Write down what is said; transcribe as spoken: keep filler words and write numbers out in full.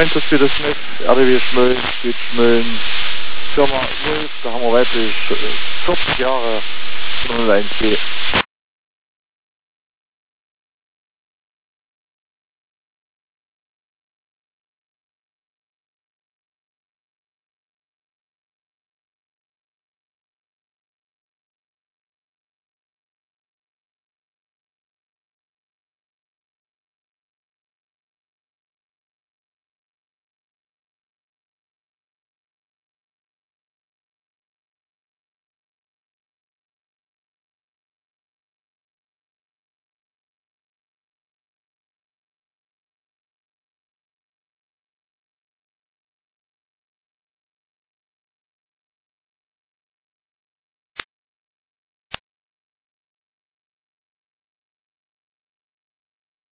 Einsatzs Peter Smith, R D W Schmölln, Süd Schmölln, Firma Wolf, da haben wir weiblich vierzig Jahre null eins G.